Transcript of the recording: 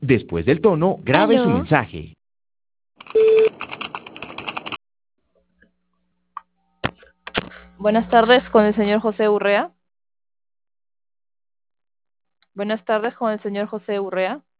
Después del tono, grabe su Aló. mensaje. Buenas tardes con el señor José Urrea. Buenas tardes con el señor José Urrea.